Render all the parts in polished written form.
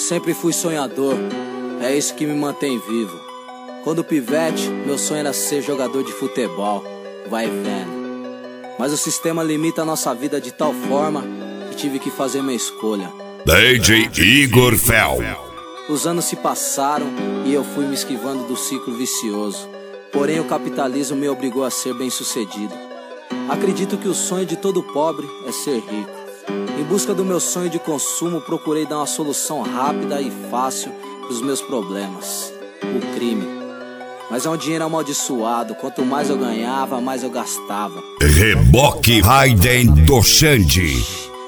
Sempre fui sonhador, é isso que me mantém vivo. Quando pivete, meu sonho era ser jogador de futebol, vai vendo. Mas o sistema limita a nossa vida de tal forma que tive que fazer minha escolha. DJ Igor Fel. Os anos se passaram e eu fui me esquivando do ciclo vicioso. Porém o capitalismo me obrigou a ser bem sucedido. Acredito que o sonho de todo pobre é ser rico. Em busca do meu sonho de consumo, procurei dar uma solução rápida e fácil para os meus problemas: o crime. Mas é um dinheiro amaldiçoado, quanto mais eu ganhava, mais eu gastava. Reboque Raiden do Xande.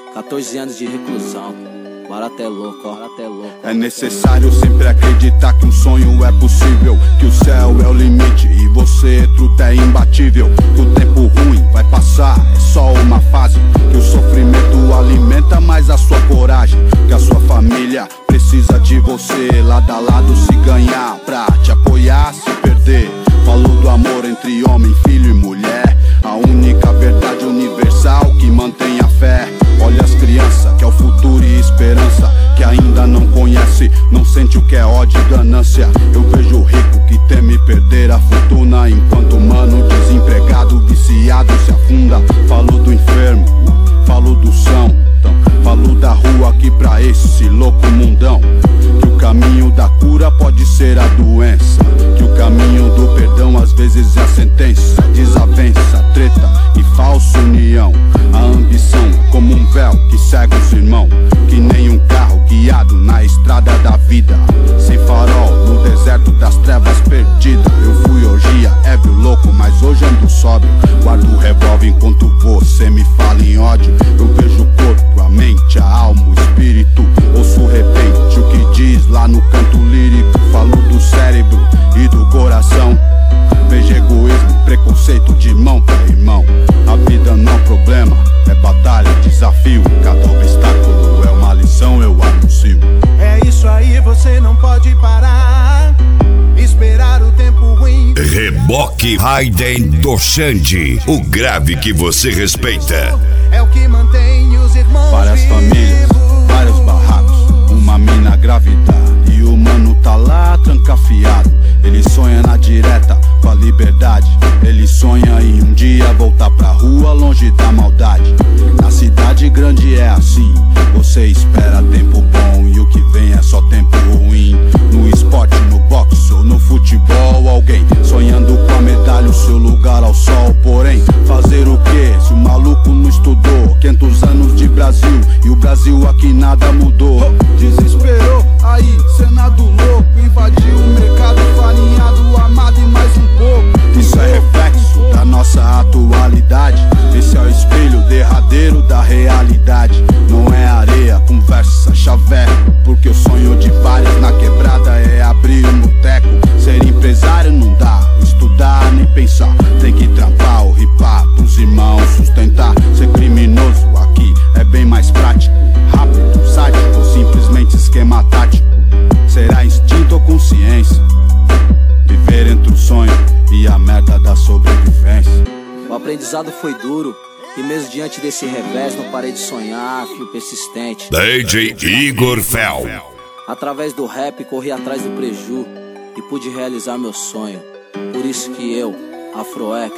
14 anos de reclusão, barato é louco, barato é louco. É necessário sempre acreditar que um sonho é possível, que o céu é o limite e você, truta, é imbatível. Que o tempo ruim vai passar, é só uma fase. Que o sofrimento alimenta mais a sua coragem. Que a sua família precisa de você, lado a lado se ganhar, pra te apoiar, se perder. Falou do amor entre homem, filho e mulher, a única verdade universal que mantém a fé. Olha as crianças, que é o futuro e esperança, que ainda não conhece, não sente o que é ódio e ganância. Eu vejo o rico que teme perder a fortuna, enquanto o mano desempregado, viciado se afunda. Falo do enfermo, falo do são, então, falo da rua aqui pra esse louco mundão. Que o caminho da cura pode ser a doença, que o caminho do perdão às vezes é a sentença. Desavença, treta e falsa união. A ambição é como um véu que cega os irmãos, que nem um carro guiado na estrada da vida, sem farol no deserto das trevas perdida. Eu fui orgia, ébrio, louco, mas hoje ando sóbrio. Guardo o revólver enquanto você me fala em ódio. Eu vejo o corpo, a mente, a alma, o espírito. Ouço repente o que diz lá no canto lírico. Falo do cérebro e do coração. Vejo egoísmo, preconceito de irmão pra irmão. A vida não é problema, é batalha, desafio. Cada obstáculo é uma lição, eu anuncio. É isso aí, você não pode parar, esperar o tempo ruim. Reboque Raiden do Xande, o grave que você respeita. É o que mantém os irmãos Várias vivos. famílias, vários barracos, uma mina grávida e o mano tá lá trancafiado. Ele sonha na direta com a liberdade, ele sonha em um dia voltar pra rua longe da maldade. Na cidade grande é assim, você espera tempo bom e o que vem é só tempo ruim. No esporte, no boxe ou no futebol, alguém sonhando com a medalha, o seu lugar ao sol. Porém, fazer o que se o maluco não estudou? 500 anos de Brasil e o Brasil aqui nada mudou. Desesperou, aí Senado louco, invadiu o mercado farinhado, amado e mais um pouco. Isso é reflexo da nossa atualidade, esse é o espelho derradeiro da realidade. Não é areia, conversa, chaveco, porque o sonho de vários na quebrada é abrir um boteco. Ser empresário não dá, estudar nem pensar, tem que trampar ou ripar pros irmãos sustentar. Ser criminoso aqui é bem mais prático, rápido, sádico ou simplesmente esquema tático. Será instinto ou consciência? Viver entre o sonho e a merda da sobrevivência. O aprendizado foi duro e mesmo diante desse revés não parei de sonhar, fio persistente. DJ Igor Fel. Através do rap corri atrás do preju e pude realizar meu sonho. Por isso que eu, Afroex,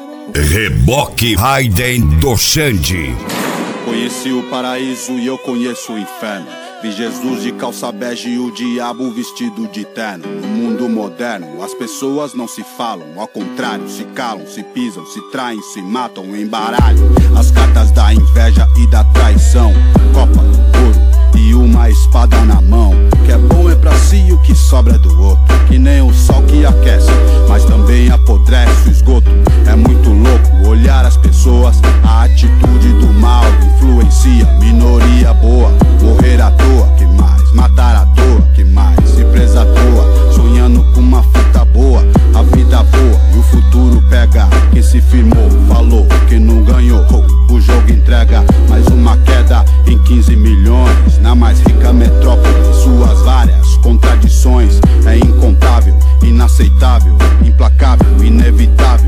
Reboque Raiden do Xande. Conheci o paraíso e eu conheço o inferno. Vi Jesus de calça bege e o diabo vestido de terno. No mundo moderno, as pessoas não se falam, ao contrário, se calam, se pisam, se traem, se matam em baralho. As cartas da inveja e da traição, copa no couro e uma espada na mão. O que é bom é pra si e o que sobra é do outro. Que nem o sol que aquece, mas também apodrece o esgoto. É muito louco olhar as pessoas, a atitude do mal influencia. Minoria boa, morrer à toa, que mais? Matar à toa, que mais? Se presa à toa, sonhando com uma fita boa. A vida boa e o futuro pega quem se firmou, falou que não ganhou. O jogo entrega mais uma queda em 15 milhões na mais rica metrópole. Suas várias contradições é incontável, inaceitável, implacável, inevitável.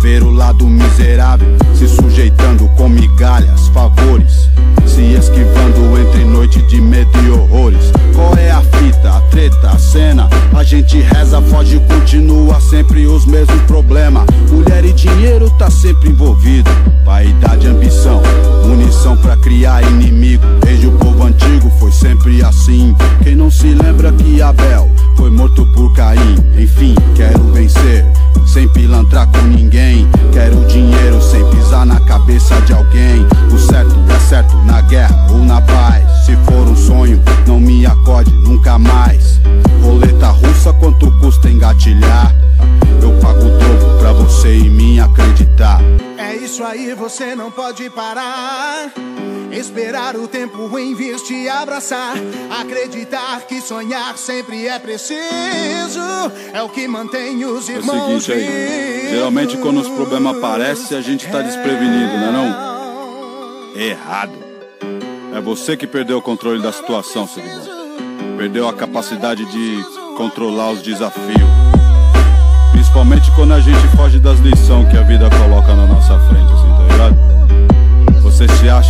ver o lado miserável, se sujeitando com migalhas, favores, se esquivando entre noite de medo e horrores. Qual é a fita, a treta, a cena? A gente reza, foge, continua sempre os mesmos problemas. Mulher e dinheiro tá sempre envolvido, vaidade, ambição, munição pra criar inimigo. Desde o povo antigo foi sempre assim. Quem não se lembra que Abel foi morto por Caim? Enfim, quero vencer sem pilantrar com ninguém. Quero dinheiro sem pisar na cabeça de alguém. O certo é certo na guerra ou na paz. Se for um sonho, não me acorde nunca mais. Roleta russa, quanto custa engatilhar? Eu pago o dobro pra você em mim acreditar. É isso aí, você não pode parar. Esperar o tempo ruim vir te abraçar. Acreditar que sonhar sempre é preciso. É o que mantém os irmãos. É o seguinte aí, geralmente quando os problemas aparecem, a gente tá desprevenido, não é não? Errado. É você que perdeu o controle da situação, seguidor. Perdeu a capacidade de controlar os desafios. Principalmente quando a gente foge das lições que a vida coloca na nossa frente, assim, tá ligado? Você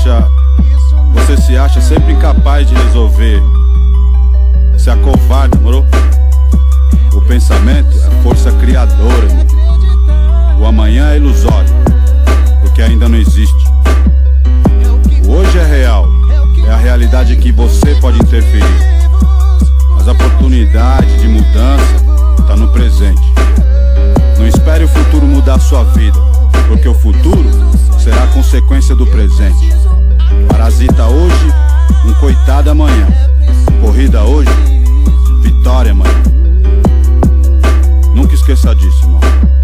se acha sempre incapaz de resolver. Se acovarda, moro? O pensamento é força criadora, irmão. O amanhã é ilusório, porque ainda não existe. O hoje é real, é a realidade que você pode interferir. As oportunidades de mudança tá no presente. Não espere o futuro mudar sua vida, porque o futuro será consequência do presente. Parasita hoje, um coitado amanhã. Corrida hoje, vitória amanhã. Nunca esqueça disso, irmão.